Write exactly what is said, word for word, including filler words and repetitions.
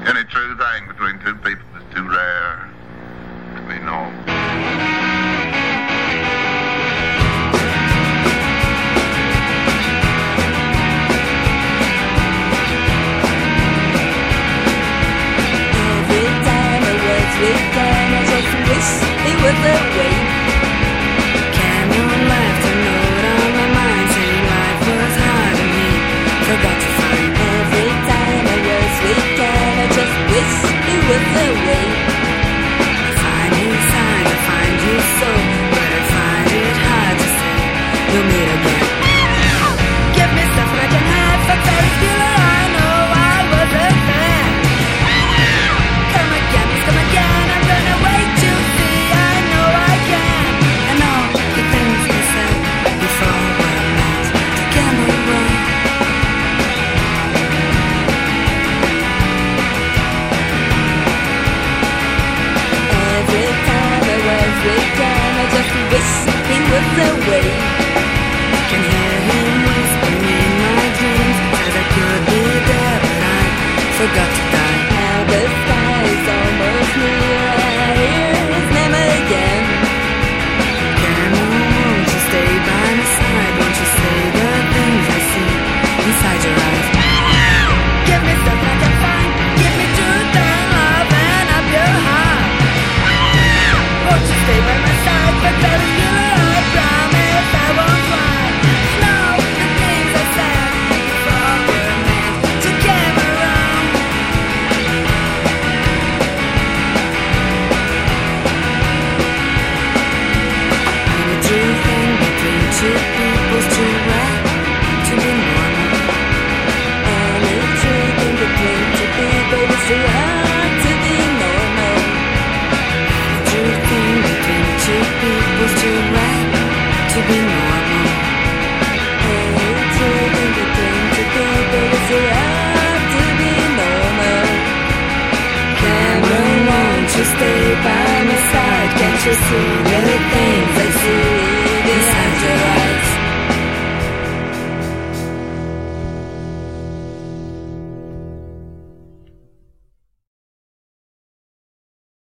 Any true thing between two people is too rare to be known. Every time I was with Dan, I just wish he was away. Cameron laughed a note on my mind, saying life was hard on me. Forgot to find. Every time I was with Dan, I just wish he was away. I find you sign, I find you so, but I find it hard to say we'll meet again. Give me stuff I can have for Ferris Bueller. I know I was a fan. Come again, come again. I'm gonna wait to see. I know I can. And all the things we said before were meant to get me wrong. Every time I was with Dan, I just wish he was away. I can hear him whispering in my dreams, said I could be there, but I forgot to die. Now the sky is almost near, and I hear his name again. Cameron, won't you stay by my side? Won't you say the things I see inside your eyes? Give me stuff I can find. Give me truth and love and up your heart. Won't you stay by my side? But Ferris Bueller, I promise I won't cry. No, the things I said before were meant to get me wrong. Any true thing between two people's too right to be normal. Any true thing between two people is too hard to be normal. Any true thing between two people's too right to be normal. Any true thing between two people is too hard to be normal. Cameron, won't you stay by my side? Can't you see the